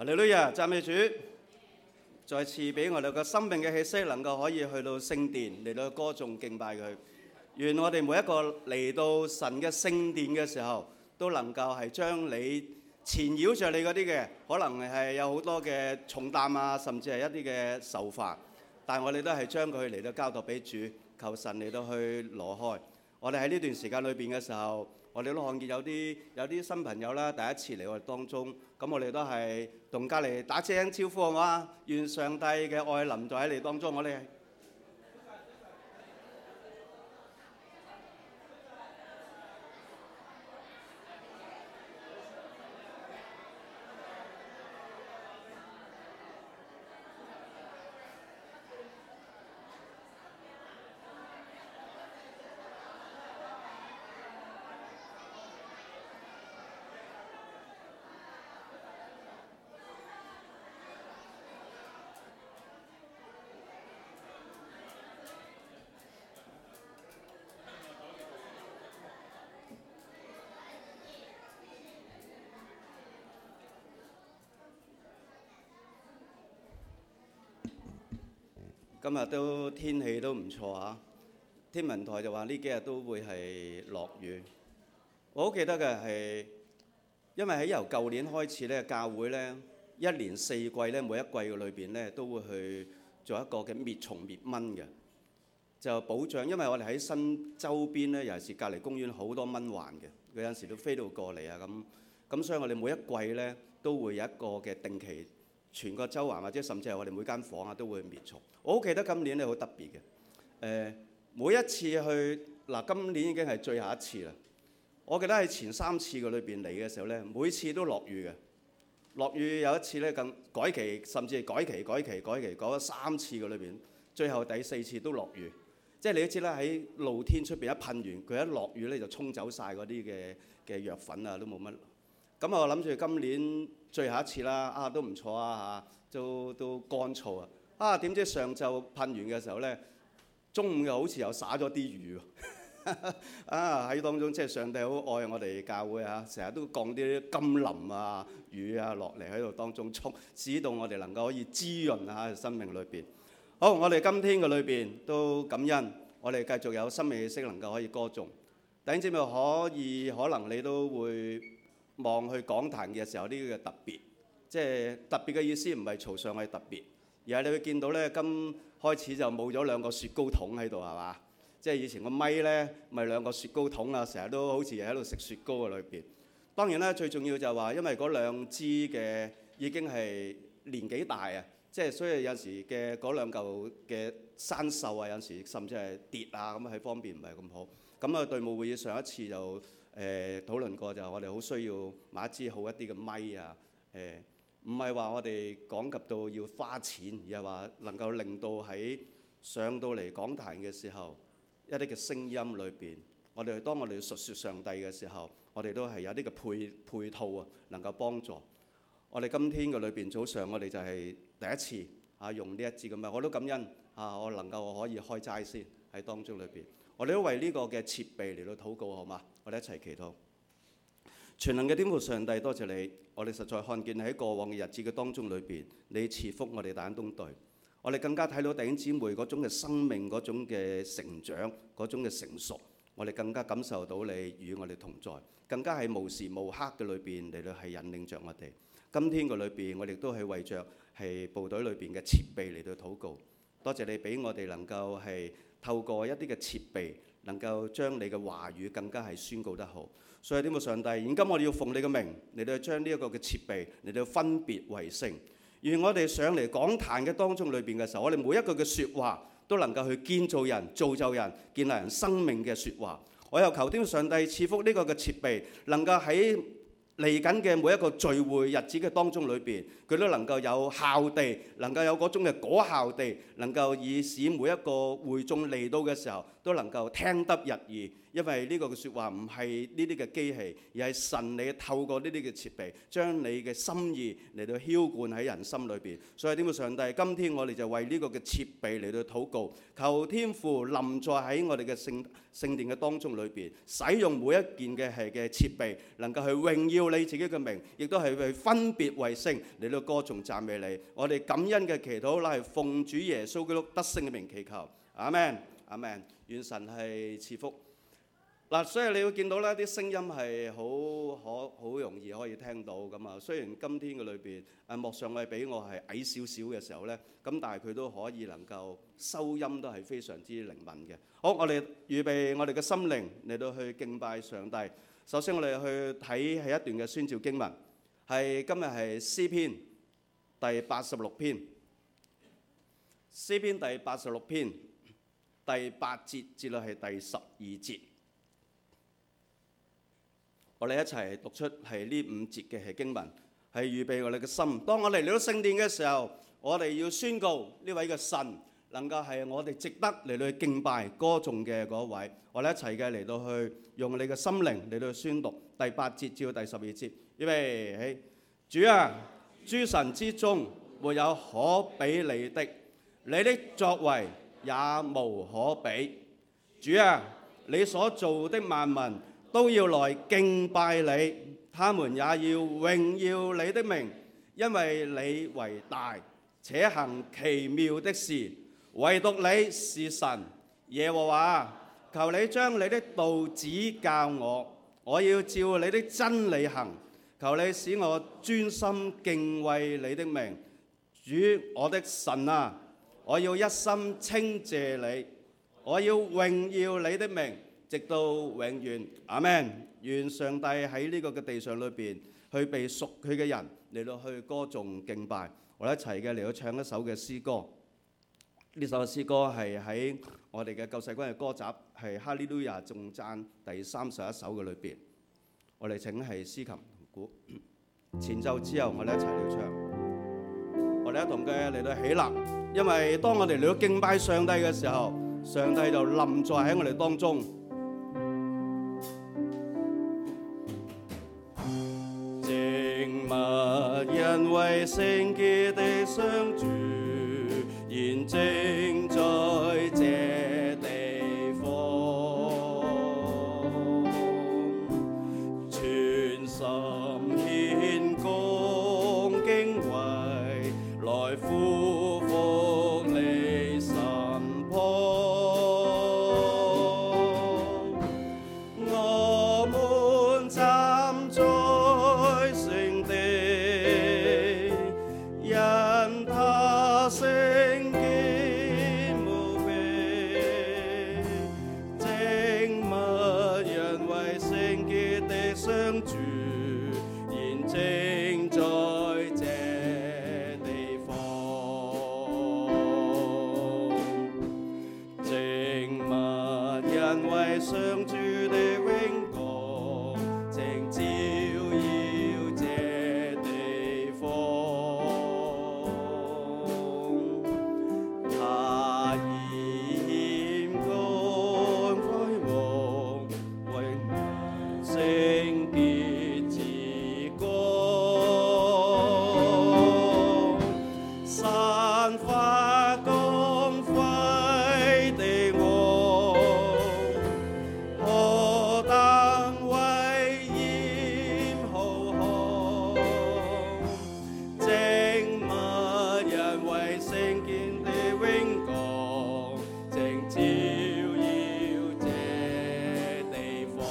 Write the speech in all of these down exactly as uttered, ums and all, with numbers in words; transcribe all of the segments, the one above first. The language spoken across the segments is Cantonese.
哈利路亞，讚美主，再次俾我哋個生命嘅氣息，能夠可以去到聖殿嚟到歌頌敬拜佢。願我哋每一個嚟到神嘅聖殿嘅時候，都能夠係將你纏繞着你嗰啲嘅，可能係有好多嘅重擔啊，甚至係一啲嘅愁煩，但係我哋都係將佢嚟到交託俾主，求神嚟到去攞開。我哋喺呢段時間裏邊嘅時候，我哋都看見有啲有啲新朋友啦，第一次嚟我哋當中，咁我哋都係同隔離打聲招呼好嘛？願上帝嘅愛臨在喺你當中，我哋。今日都天氣都唔錯啊！天文台就話呢幾日都會係落雨。我好記得嘅係，因為喺由舊年開始咧，教會咧一年四季咧，每一季嘅裏邊咧都會去做一個嘅滅蟲滅蚊嘅，就保障。因為我哋喺新周邊咧，尤其是隔離公園好多蚊患嘅，佢有陣時都飛到過嚟啊咁。咁所以我哋每一季咧都會有一個嘅定期。全個周環或者甚至係我哋每間房啊都會滅蟲。我好記得今年咧好特別嘅，誒、呃、每一次去嗱，今年已經係最後一次啦。我記得喺前三次嘅裏邊嚟嘅時候咧，每次都落雨嘅。落雨有一次咧更改期，甚至係改期改期改期改咗三次嘅裏邊，最後第四次都落雨。即係你都知啦，喺露天出邊一噴完，佢一落雨咧就沖走晒嗰啲嘅嘅藥粉啊，都冇乜。咁我諗住今年最後一次啦，啊都唔錯啊嚇，都都乾燥啊。啊點知上晝噴完嘅時候咧，中午又好似又灑咗啲雨喎。啊喺當中即係上帝好愛我哋教會啊，成日都降啲甘霖啊雨啊落嚟喺度當中沖，使到我哋能夠可以滋潤下生命裏邊。好，我哋今天嘅裏邊都感恩，我哋繼續有生命氣息能夠可以歌頌。弟兄姊妹可以可能你都會望去講壇嘅時候，呢個特別，即係特別嘅意思唔係曹上係特別，而係你會見到咧，今開始就冇咗兩個雪糕筒喺度係嘛？即係以前個咪咧，咪兩個雪糕筒啊，成日都好似喺度食雪糕嘅裏邊。當然啦，最重要就係話，因為嗰兩支嘅已經係年紀大啊，即係所以有時嘅嗰兩嚿嘅生鏽啊，有時甚至係跌啊，咁喺方面唔係咁好。咁啊，隊務會議上一次就誒、呃、討論過，就我哋好需要買一支好一啲嘅咪啊。誒唔係話我哋講及到要花錢，而係話能夠令到喺上到嚟講壇嘅時候，一啲嘅聲音裏邊，我哋當我哋述説上帝嘅時候，我哋都係有啲嘅配配套啊，能夠幫助。我哋今天嘅裏邊早上，我哋就係第一次啊用呢一支咁啊，我都感恩啊，我能夠可以開齋先喺當中裏邊。我哋都為呢個嘅設備嚟到禱告，好嘛？我哋一齊祈禱。全能嘅天父上帝，多謝你，我哋實在看見喺過往嘅日子嘅當中裏邊，你賜福我哋大恩東隊。我哋更加睇到弟兄姊妹嗰種嘅生命、嗰種嘅成長、嗰種嘅成熟，我哋更加感受到你與我哋同在，更加係無時無刻嘅裏邊嚟到係引領着我哋。今天嘅裏邊，我哋都係為着係部隊裏邊嘅設備嚟到禱告。多謝你俾我哋能夠係透過一啲嘅設備，能夠將你嘅話語更加係宣告得好。所以天父上帝，現今我哋要奉你嘅名嚟到將呢一個嘅設備嚟到分別為聖。願我哋上嚟講壇嘅當中裏邊嘅時候，我哋每一句嘅説話都能夠去建造人、造就人、建立人生命嘅説話。我又求天父上帝賜福呢個嘅設備，能夠喺嚟緊嘅每一個聚會日子嘅當中裏邊，佢都能夠有效地，能夠有嗰種嘅果效地，能夠以使每一個會眾嚟到嘅時候都能夠聽得入耳， 因為呢個嘅説話唔係呢啲嘅機器，而係神你透過呢啲嘅設備，將你嘅心意嚟到澆灌喺人心裏邊。所以點解上帝今天我哋就為呢個嘅設備嚟到禱告，求天父臨在喺我哋嘅聖聖殿嘅當中裏邊，使用每一件嘅係嘅設備，能夠去榮耀你自己嘅名，亦都係去分別為聖嚟到歌頌讚美你。我哋感恩嘅祈禱乃係奉主耶穌基督得勝嘅名祈求，阿們，阿們。願神係賜福。嗱，所以你會見到呢啲聲音係好可好容易可以聽到咁啊。雖然今天嘅裏邊誒莫上係比我係矮少少嘅時候咧，咁但係佢都可以能夠收音都係非常之靈敏嘅。好，我哋預備我哋嘅心靈嚟到去敬拜上帝。首先我哋去睇係一段嘅宣召經文，係今日係詩篇第八十六篇，詩篇第八十六篇第八節至到係第十二節。我哋一齊讀出係呢五節嘅係經文，係預備我哋嘅心。當我哋嚟到聖殿嘅時候，我哋要宣告呢位嘅神能夠係我哋值得嚟到去敬拜歌頌嘅嗰位。我哋一齊嘅嚟到去用你嘅心靈嚟到去宣讀第八節至到第十二節。預備起，主啊，諸神之中沒有可比你的，你的作為也無可比。主啊，你所做的萬民都要來敬拜你，他們也要榮耀你的名，因為你為大，且行奇妙的事。唯獨你是神，耶和華，求你將你的道指教我，我要照你的真理行。求你使我專心敬畏你的名。主我的神啊，我要一心稱謝你，我要榮耀你的名，直到永遠。阿們。願上帝喺呢個嘅地上裏邊，去被屬佢嘅人嚟到去歌頌敬拜。我哋一齊嘅嚟到唱一首嘅詩歌。呢首嘅詩歌係喺我哋嘅救世軍嘅歌集，係哈利路亞頌讚第三十一首嘅裏邊。我哋請係司琴同鼓前奏之後，我哋一齊嚟唱。我哋一同嘅嚟到起立，因為當我哋嚟到敬拜上帝嘅時候，上帝就臨在喺我哋當中。靜默因為聖潔的上主，現正在這地方，全心獻恭敬畏，來俯伏你身旁。我們站在聖地，因他聖潔無比，靜默因為聖潔的上主，現正在這地方。靜默因為上主的榮光，正照耀這地方。他以謙恭威王，為聖潔之光，散發光輝的王，何等威嚴浩瀚！靜默因為聖潔的榮光，正照耀這地方。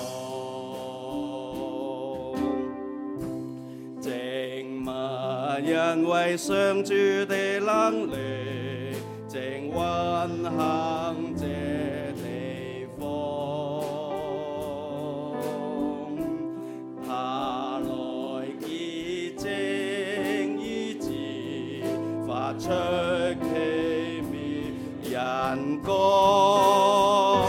靜默因為上主的能力，正運行這地方。他來潔淨醫治，發出奇妙恩光。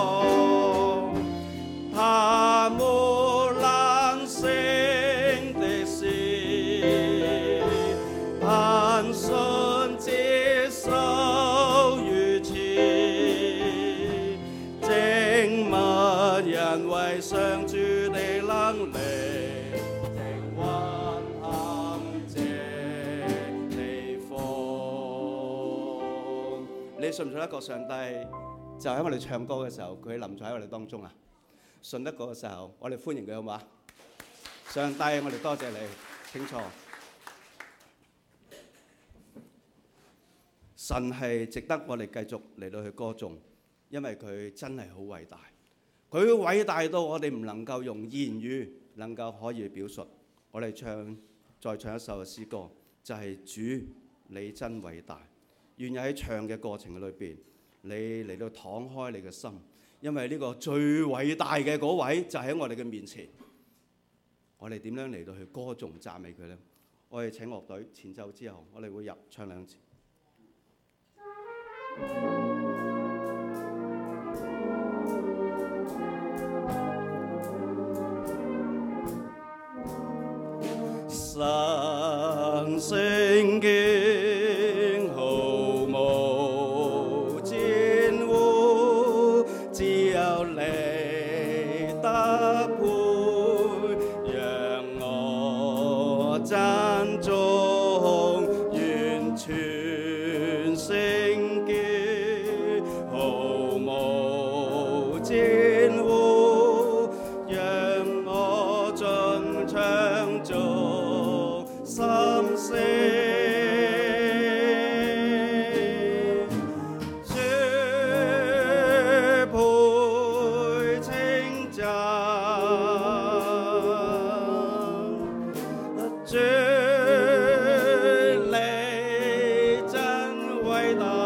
他沒冷聲的事，憑信接受如此。靜默上主的能力，正運行這地方。你信唔信得過上帝？就喺我哋唱歌嘅時候，佢臨在喺我哋當中啊！信得過嘅時候，我哋歡迎佢好嘛？上帝，我哋多謝你，請坐。神係值得我哋繼續嚟到去歌頌，因為佢真係好偉大。佢偉大到我哋唔能夠用言語能夠可以表述。我哋唱再唱一首嘅詩歌，就係、是、主你真偉大。願意喺唱嘅過程裏邊，你嚟到敞開你嘅心，因為呢個最偉大嘅嗰位就喺我哋嘅面前。我哋點樣嚟到去歌頌讚美佢呢？我哋請樂隊前奏之後，我哋會入唱兩次。神聖經毫無玷污，只有你得配，讓我讚頌完全聖潔，毫無玷污，讓我盡唱頌心聲，主配稱讚，主你真偉大，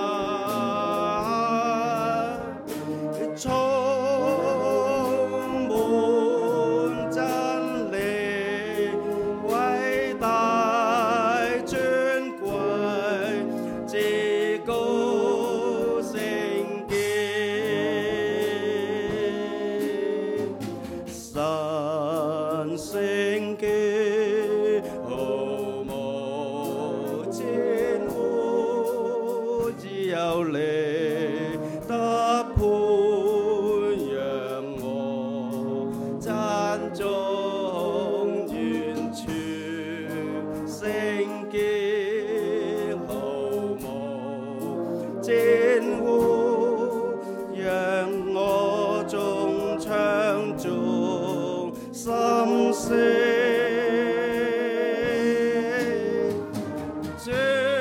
充滿真理，偉大尊貴，至高聖潔，神聖潔，毫無玷污，只有你得配，讓我讚頌完全聖潔，毫無玷污，讓我眾唱頌心聲，主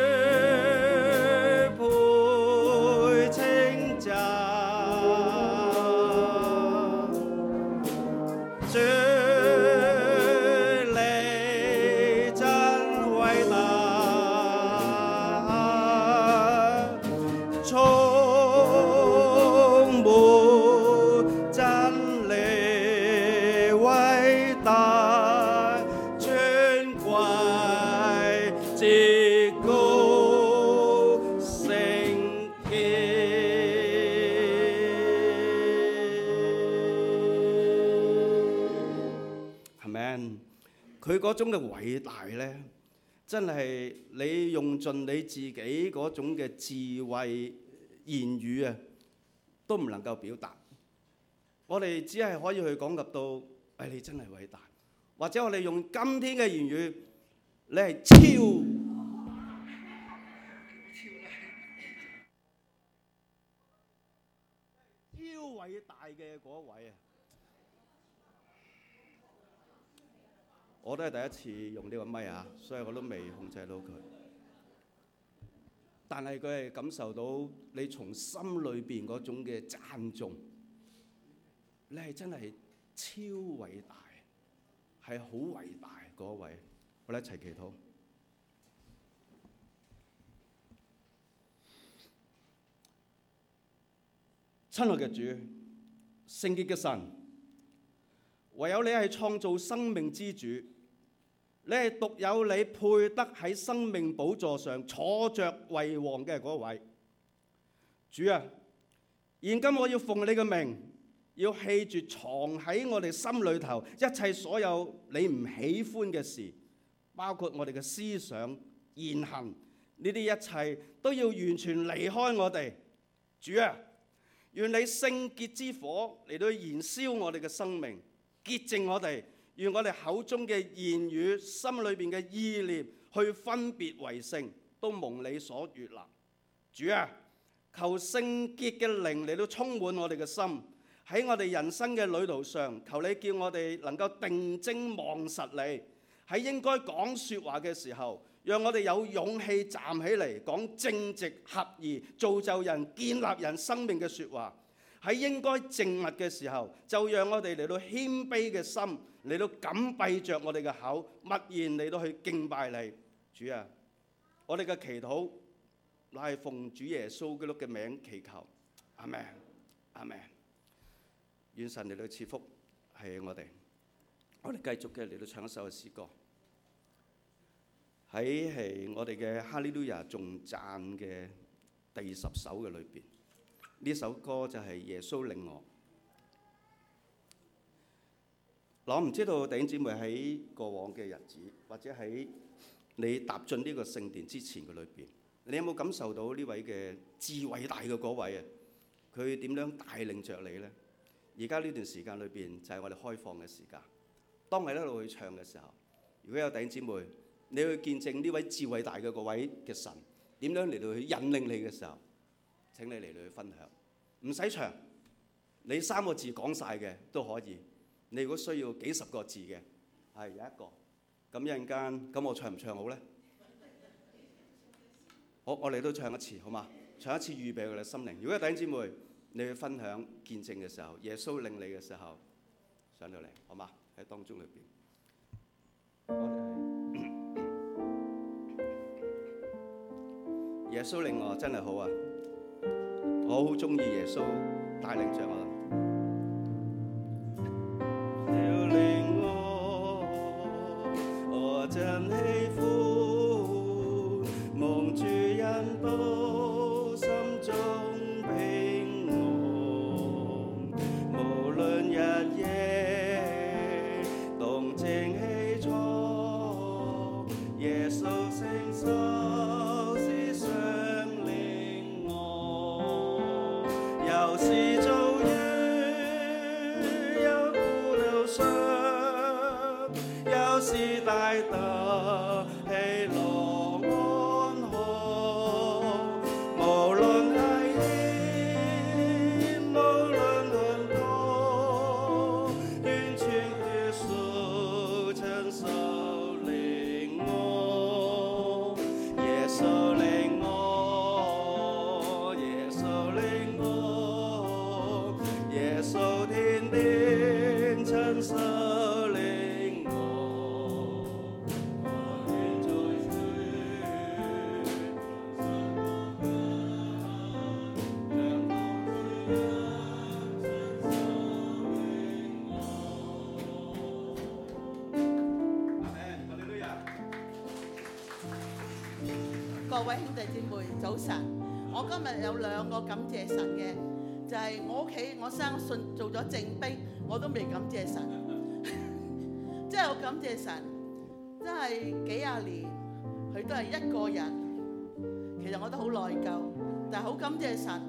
配稱讚，主你真偉大，充滿真理，偉大尊貴，至高聖潔。係咪？佢嗰種嘅偉大咧，真係你用盡你自己嗰種嘅智慧言語啊，都唔能夠表達。我哋只係可以去講及到，誒、哎、你真係偉大，或者我哋用今天嘅言語，你係超超偉大嘅嗰位啊！我都係第一次用呢個咪啊，所以我都未控制到佢。但係佢係感受到你從心裏邊嗰種嘅讚頌，你係真係超偉大，係好偉大嗰位。我哋一齊祈禱。親愛嘅主，聖潔嘅神，唯有你係創造生命之主，你係獨有你配得喺生命寶座上坐着為王嘅嗰位。主啊，現今我要奉你嘅名，要棄絕藏喺我哋心裏頭一切所有你唔喜歡嘅事，包括我哋嘅思想、言行，呢啲一切都要完全離開我哋。主啊， 願你聖潔之火嚟到燃燒我哋嘅生命，潔淨我哋。願我哋口中嘅言語、心裏邊嘅意念，去分別為聖，都蒙你所悅納。主啊，求聖潔嘅靈嚟到充滿我哋嘅心，喺我哋人生嘅旅途上，求你叫我哋能夠定睛望實你。喺應該講説話嘅時候，讓我哋有勇氣站起嚟講正直合宜、造就人、建立人生命嘅説話。喺應該靜默嘅時候，就讓我哋嚟到謙卑嘅心嚟到緊閉着我哋嘅口，默然嚟到去敬拜你。主啊，我哋嘅祈禱乃係奉主耶穌基督嘅名祈求，阿們，阿們。願神嚟到賜福係我哋。我哋繼續嘅嚟到唱一首嘅詩歌，喺係我哋嘅哈利路亞頌讚嘅第十首嘅裏邊。呢首歌就係耶穌領我。我唔知道弟兄姊妹喺過往嘅日子，或者喺你踏進呢個聖殿之前嘅裏邊，你有冇感受到呢位嘅至偉大嘅嗰位啊？佢點樣帶領着你呢？而家呢段時間裏邊就係我哋開放嘅時間。當我哋一路去唱嘅時候，如果有弟兄姊妹，你去見證呢位至偉大嘅嗰位嘅神點樣嚟到去引領你嘅時候，請你嚟到去分享，唔使長，你三個字講晒嘅都可以。你如果需要幾十個字嘅，係有一個。咁一陣間，咁我唱唔唱好咧？好，我哋都唱一次，好嘛？唱一次預備我哋心靈。如果有弟兄姊妹，你去分享見證嘅時候，耶穌領你嘅時候，上到嚟，好嘛？喺當中裏邊，我哋耶穌領我真係好啊！我好中意耶穌帶領着我。要領我，我真喜歡，蒙主恩保，心中平安，無論日夜動靜起坐，耶穌聖手是上領我，又是遭遇，又苦了傷，又是帶得喜樂安好，無論危險，無論很多，完全的屬承受領我，耶穌領我，耶穌領我，耶穌天天承受領我，我願在主讓我主恩承受領我。阿們，哈利路亞。 各位兄弟姊妹，早晨！我今日有兩個感謝神嘅，就係我屋企我生信做咗正兵，我都未感謝神，真係好感謝神，真係幾廿年佢都係一個人，其實我都好內疚，但係好感謝神。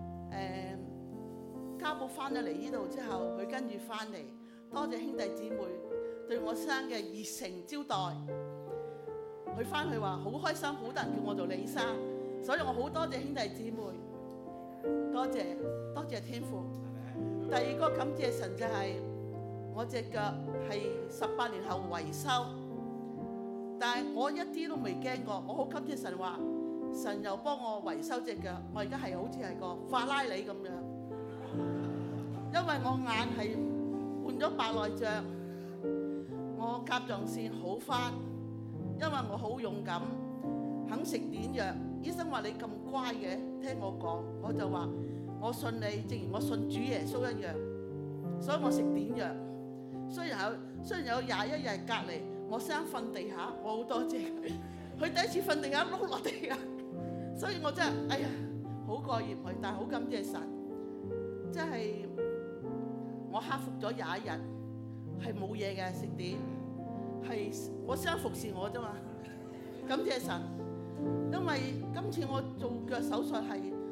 誒，家寶翻咗嚟呢度之後，佢跟住翻嚟，多謝兄弟姊妹對我生嘅熱誠招待。佢翻去話好開心，好多人叫我做李生，所以我好多謝兄弟姊妹，多謝多謝天父。第二個感謝神就係、是、我隻腳係十八年後維修，但係我一啲都未驚過，我好感謝神話，神又幫我維修隻腳，我而家係好似係個法拉利咁樣，因為我眼係換咗白內障，我甲狀腺好翻。因為我好勇敢，肯食點藥。醫生話你咁乖嘅，聽我講，我就話我信你，正如我信主耶穌一樣。所以我食點藥。雖然有雖然有廿一日隔離，我想瞓地下，我好多謝佢。佢第一次瞓地下碌落地下，所以我真係哎呀好過意唔去，但係好感謝神，即係我克服咗廿一日係冇嘢嘅食點。係我想服侍我啫嘛，感謝神，因為今次我做腳手術係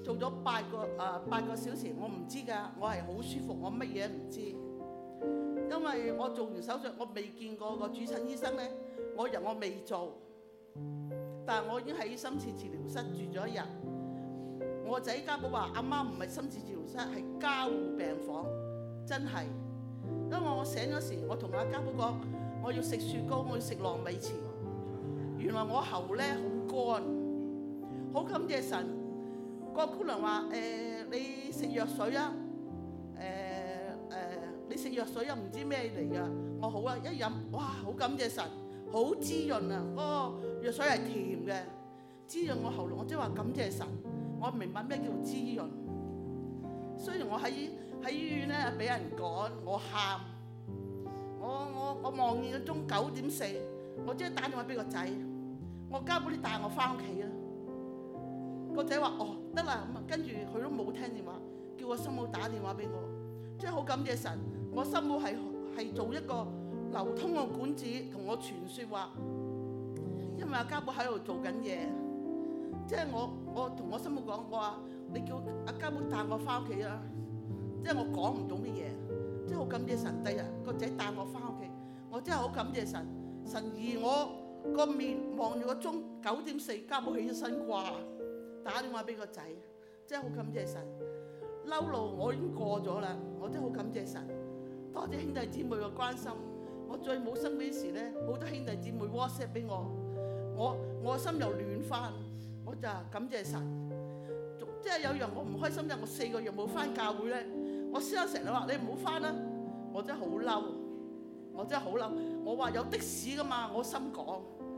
做咗八個誒、呃、八個小時，我唔知㗎，我係好舒服，我乜嘢都唔知，因為我做完手術，我未見過個主診醫生咧，我日我未做，但係我已經喺深切治療室住咗一日。我個仔家寶話：阿媽唔係深切治療室，係加護病房，真係。因為我醒嗰時，我同阿家寶講，我要食雪糕，我要食糯米糍。原來我喉咧好乾，好感謝神。個姑娘話：誒、呃，你食藥水啊？誒、呃、誒、呃，你食藥水又唔知咩嚟㗎？我好啊，一飲，哇，好感謝神，好滋潤啊！嗰、那個藥水係甜嘅，滋潤我喉嚨。我即係話感謝神，我明白咩叫滋潤。雖然我喺喺醫院咧俾人趕，我喊，我我我望見個鐘九點四，我即係打電話俾個仔，我家寶你帶我翻屋企啊！個仔話：哦，得啦，咁啊，跟住佢都冇聽電話，叫我心母打電話俾我，即係好感謝神。我心母係係做一個流通嘅管子，同我傳説話，因為阿家寶喺度做緊嘢，即係我我同我心母講，我話你叫阿家寶帶我翻屋企啊！即係我講唔到乜嘢，即係好感謝神。第日個仔帶我翻屋企，我真係好感謝神。神而我個面望住個鐘九點四，家寶起咗身掛，打電話俾個仔，真係好感謝神。嬲路我已經過咗啦，我真係好感謝神。多謝兄弟姊妹嘅關心。我最冇心嗰時咧，好多兄弟姊妹 WhatsApp 俾我，我我心又暖翻，我就感謝神。即係有樣我唔開心，就係我四個月冇翻教會咧，我先生成日話你唔好翻啦，我真係好嬲，我真係好嬲。我話有的士噶嘛，我心講，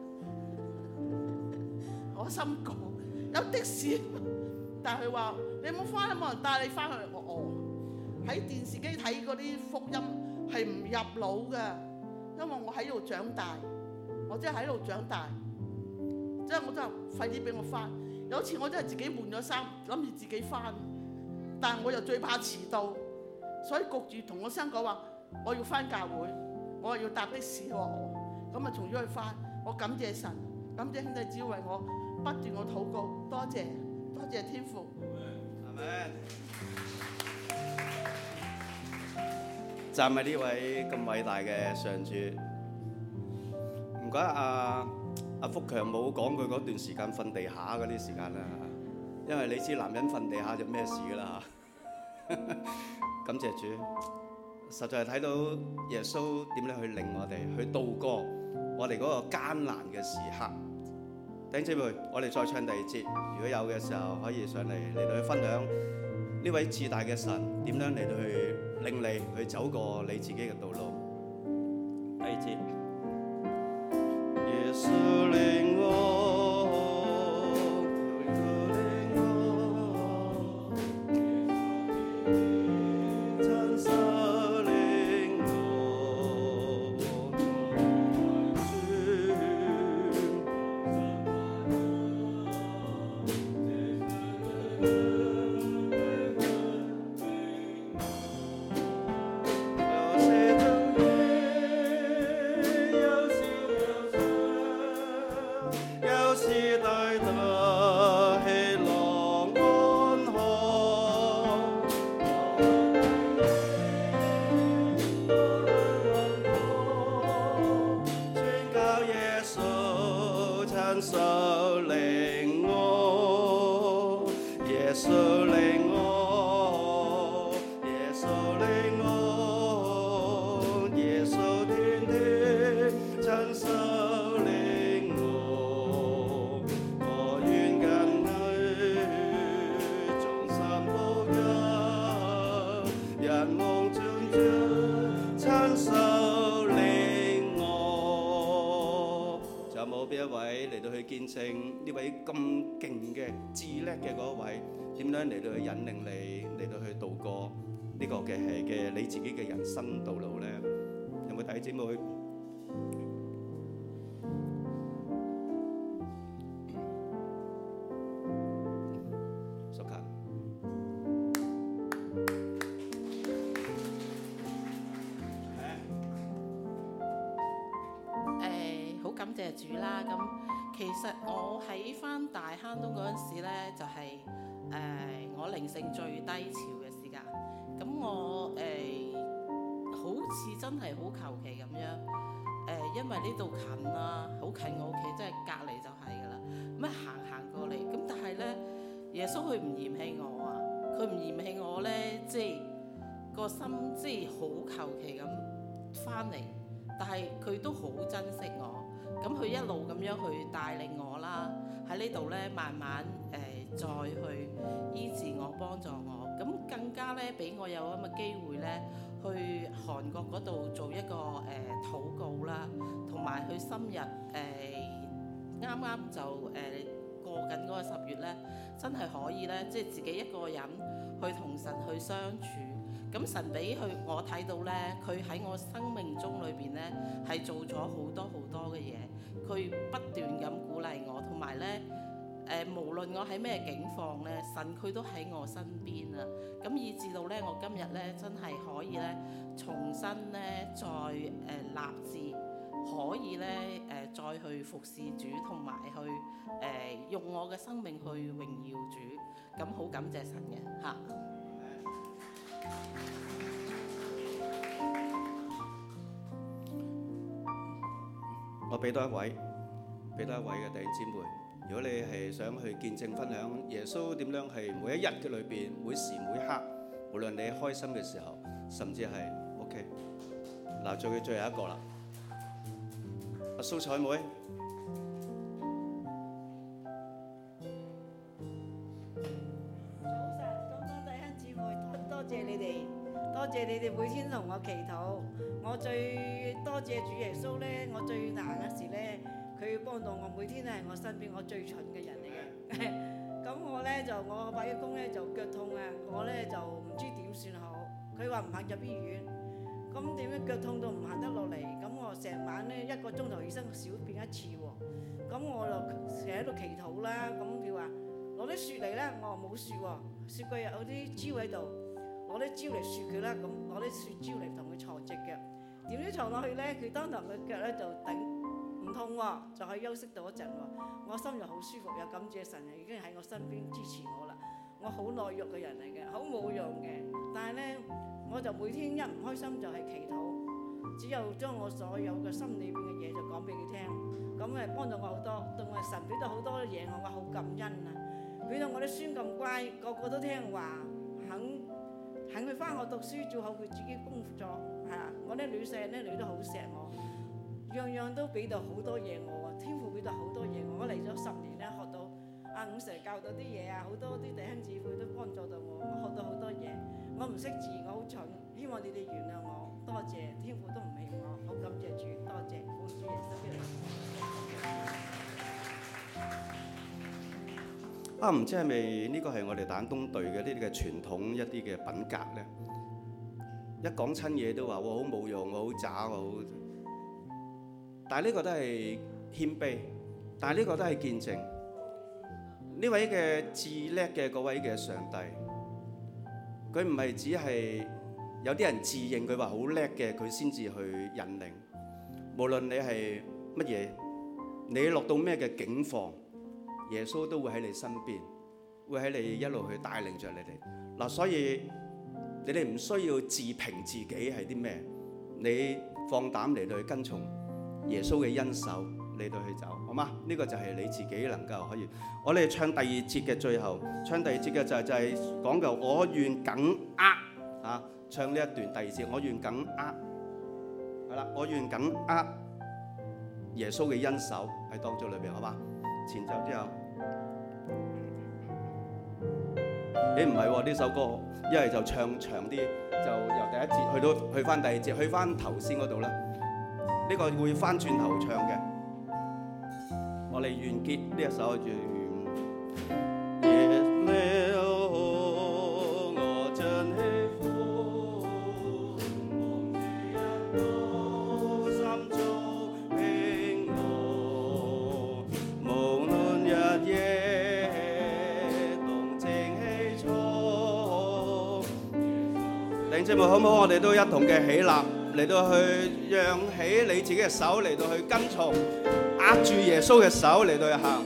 我心講有的士，但係佢話你唔好翻啦，冇人帶你翻去。我哦，喺電視機睇嗰啲福音係唔入腦㗎，因為我喺度長大，我真係喺度長大，即係我真係快啲俾我翻。有一次我真係自己換咗衫，諗住自己翻，但係我又最怕遲到，所以焗住同我生講話，我要翻教會，我又要搭的士喎，咁啊從咗去翻。我感謝神，感謝兄弟姊妹為我不斷我禱告，多謝多謝天父。 阿們。讚美呢位咁偉大嘅上主，唔該阿。阿福強冇講佢嗰段時間瞓地下嗰啲時間啦，因為你知男人瞓地下就咩事噶啦嚇。感謝主，實在係睇到耶穌點樣去令我哋去渡過我哋嗰個艱難嘅時刻。弟兄姊妹，我哋再唱第二節，如果有嘅時候可以上嚟嚟到去分享呢位至大嘅神點樣嚟到去令你去走過你自己嘅道路。第二節。耶穌令我，耶穌令我，親手令我，見證呢位咁勁嘅智叻嘅嗰位點樣嚟到去引領你嚟到去度過呢個嘅係嘅你自己嘅人生道路咧？有冇弟兄姊妹？蘇卡， 誒，好感謝主啦！咁其實我喺翻大坑東嗰陣時咧，就係、是、誒、呃、我靈性最低潮嘅時間。咁我誒、呃、好似真係好求其咁樣誒、呃，因為呢度近啊，好近我屋企，即係隔離就係㗎啦。咁行行過嚟，咁但係咧，耶穌佢唔嫌棄我啊，佢唔嫌棄我咧，即係個心即係好求其咁翻嚟，但係佢都好珍惜我。咁佢一路咁樣去帶領我啦，喺呢度咧慢慢誒、呃、再去醫治我、幫助我，咁更加咧俾我有咁嘅機會咧去韓國嗰度做一個誒、呃、禱告啦，同埋去深入誒啱啱就誒、呃、過緊嗰個十月咧，真係可以咧，即係自己一個人去同神去相處。咁神俾佢我睇到咧，佢喺我生命中裏邊咧係做咗好多好多嘅嘢，佢不斷咁鼓勵我，同埋咧誒無論我喺咩境況咧，神佢都喺我身邊啊！咁以至到咧我今日咧真係可以咧重新咧再誒、呃、立志，可以咧誒、呃、再去服侍主，同埋去誒、呃、用我嘅生命去榮耀主。咁好感謝神嘅嚇。 我俾多一位，俾多一位嘅弟兄姊妹。如果你係想去見證分享耶穌點樣係每一日嘅裏邊，每時每刻，無論你開心嘅時候，甚至係 OK。嗱，做嘅最後一個啦，阿蘇彩妹。 早晨，咁多弟兄姊妹，多多謝你哋，多謝你哋每天同我祈禱。我最多謝主耶穌咧，我最難嘅時咧，佢幫到我，每天都係我身邊我最蠢嘅人嚟嘅。咁我咧就我伯公咧就腳痛啊，我咧就唔知點算好。佢話唔行入醫院，咁點樣腳痛到唔行得落嚟？咁我成晚咧一個鐘頭醫生小便一次喎。咁我就成日喺度祈禱啦。咁佢話攞啲雪嚟啦，我話冇雪喎，雪櫃有啲蕉喺度，攞啲蕉嚟雪佢啦。咁攞啲雪蕉嚟同佢坐隻腳。點知坐落去咧，佢當堂個腳咧就頂唔痛喎，就可以休息到一陣喎。我心又好舒服，又感謝神已經喺我身邊支持我啦。我好懦弱嘅人嚟嘅，好冇用嘅，但係咧我就每天一唔開心就係祈禱，只有將我所有嘅心裏邊嘅嘢就講俾佢聽，咁誒幫到我好多，對我神俾到好多嘢我，我好感恩啊！俾到我啲孫咁乖，個個都聽話，肯肯去翻學讀書，做好佢自己工作。啊！我啲女婿咧，女都好錫我，樣樣都俾到好多嘢我啊！天父俾到好多嘢我，我嚟咗十年咧，學到阿五 Sir 教到啲嘢啊，好多啲弟兄姊妹都幫助到我，我學到好多嘢。我唔識字，我好蠢，希望你哋原諒我，多謝天父都唔棄我，好感謝主，多謝奉主耶穌基督。 啊，唔知係咪呢個係我哋蛋東隊嘅呢啲嘅傳統一啲嘅品格咧？一講親嘢都話我好冇用，我好渣，我好。但係呢個都係謙卑，但係呢個都係見證。呢位嘅至叻嘅嗰位嘅上帝，佢唔係只係有啲人自認佢話好叻嘅，佢先至去引領。無論你係乜嘢，你落到咩嘅境況，耶穌都會喺你身邊，會喺你一路去帶領着你哋。嗱，所以你哋唔需要自評自己係啲咩，你放膽嚟到去跟從耶穌嘅恩手嚟到去走，好嗎？呢個就係你自己能夠可以。我哋唱第二節嘅最後，唱第二節嘅就係就係講究我願緊握啊！唱呢一段第二節，我願緊握，係啦，我願緊握耶穌嘅恩手喺當中裏邊，好嗎？前奏之後，誒唔係喎，呢首歌一係就唱長啲，就由第一節去到去翻第二節，去翻頭先嗰度啦。呢個會翻轉頭唱嘅。我哋完結呢一首願。弟兄姊妹，好唔好？我哋都一同嘅起立嚟到去揚起你自己嘅手嚟到去跟從，握握住耶穌嘅手嚟到去行。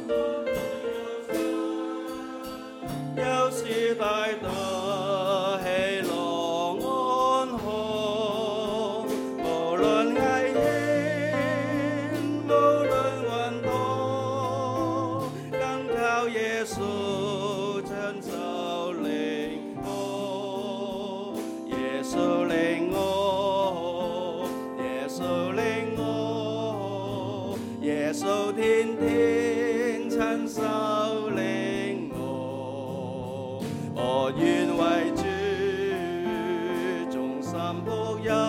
有時帶得喜樂安好，無論危險，無論雲朵，更靠耶穌親手領我，耶穌領我，耶穌領我，耶穌天天親手領我，我願為主忠心僕人，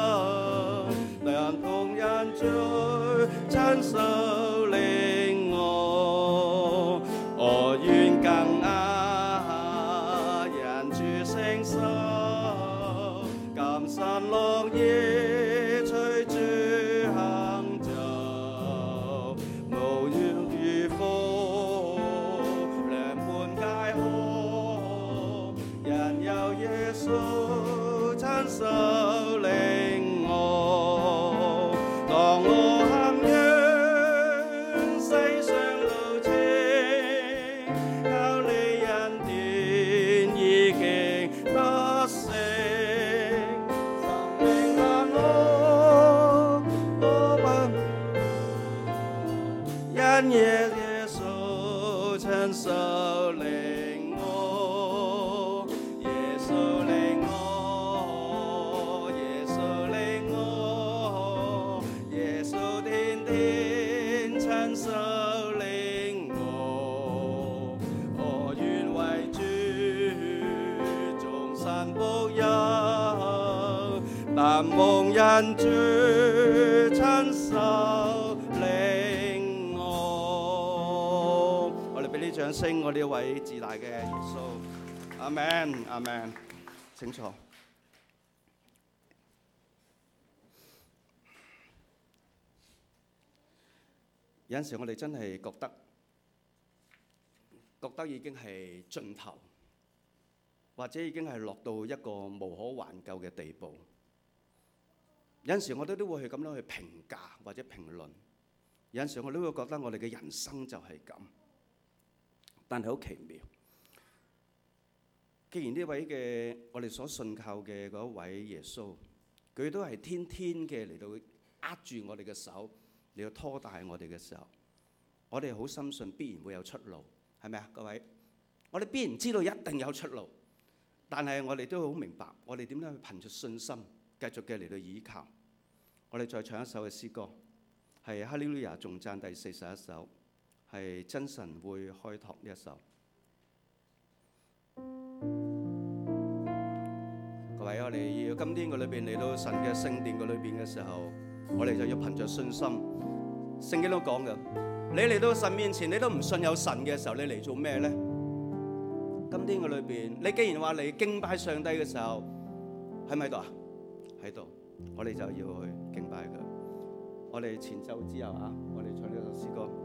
良同人主親手領我，我願更愛人主聖手，甘心樂意隨主行走，無怨與苦，兩盤皆可，因有耶穌親手領我。當我行遠世上路程，靠你恩典已經得勝，生命難我我不因耶耶穌親手領我，耶穌領我，耶穌領我，耶穌天天親手領我，我願為主忠心僕人，但蒙恩主親手領我。我哋俾啲掌聲，我呢一位至大嘅耶穌。阿們，阿們，請坐。有陣時我哋真係覺得，覺得已經係盡頭，或者已經係落到一個無可挽救嘅地步。有陣時我哋都會去咁樣去評價或者評論。有陣時我都會覺得我哋嘅人生就係咁，但係好奇妙。既然呢位嘅我哋所信靠嘅嗰位耶穌，佢都係天天嘅嚟到握住我哋嘅手，嚟到拖帶我哋嘅時候，我哋好深信必然會有出路，係咪啊？各位，我哋必然知道一定有出路，但係我哋都好明白，我哋點樣去憑着信心繼續嘅嚟到倚靠。我哋再唱一首嘅詩歌，係哈利路亞頌讚第四十一首，係真神會開拓呢一首。各位，我哋要今天嘅裏邊嚟到神嘅聖殿嘅裏邊嘅時候，我哋就要憑着信心。聖經都講嘅，你嚟到神面前，你都唔信有神嘅時候，你嚟做咩咧？今天嘅裏邊，你既然話嚟敬拜上帝嘅時候，喺唔喺度啊？喺度，我哋就要去敬拜佢。我哋前奏之後啊，我哋唱呢首詩歌。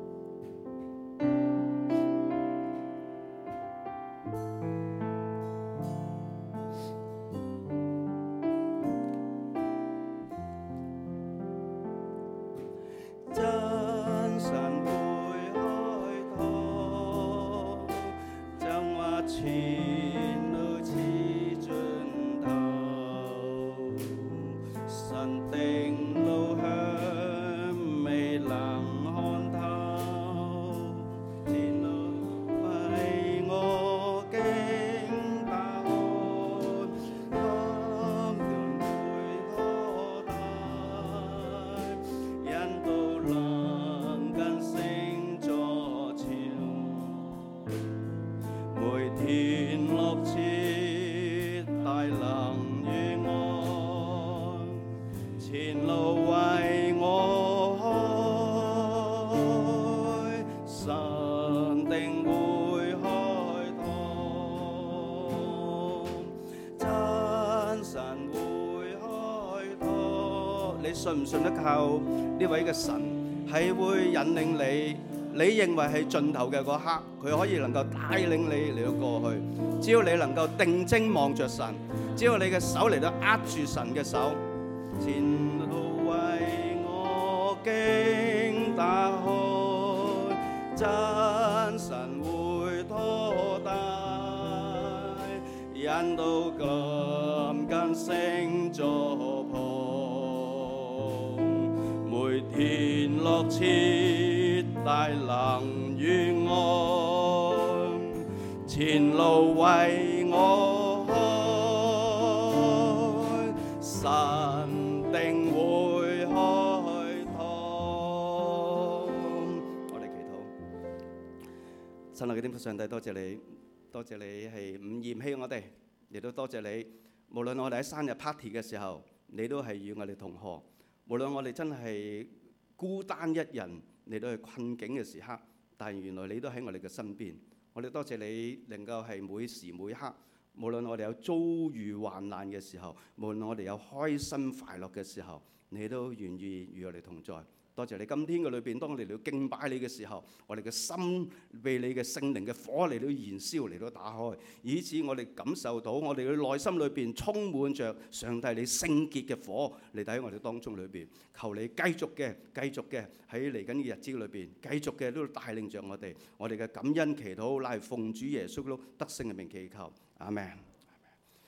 信唔信得靠呢位嘅神係會引領你，你認為係盡頭嘅嗰刻，佢可以能夠帶領你嚟到過去。只要你能夠定睛望着神，只要你嘅手嚟到握住神嘅手，前路為我經打開。 真神會拖帶，引導金根星座旁，每天樂切大能與愛，前路為我開，神定會開拓。我哋祈禱，親愛嘅天父上帝，多謝你，多謝你係唔嫌棄我哋，亦都多謝你。無論我哋喺生日 party 嘅時候，你都係與我哋同行；無論我哋真係孤單一人，你都係困境嘅時刻，但係原來你都喺我哋嘅身邊。我哋多謝你能夠係每時每刻，無論我哋有遭遇患難嘅時候，無論我哋有開心快樂嘅時候，你都願意與我哋同在。多謝你今天嘅裏邊，當我哋嚟敬拜你嘅時候，我哋嘅心被你嘅聖靈嘅火嚟到燃燒，嚟到打開，以致我哋感受到我哋嘅內心裏邊充滿着上帝你聖潔嘅火嚟喺我哋當中裏邊。求你繼續嘅、繼續嘅喺嚟緊嘅日子裏邊，繼續嘅都帶領着我哋。我哋嘅感恩祈禱乃係奉主耶穌基督得勝嘅名祈求，阿們。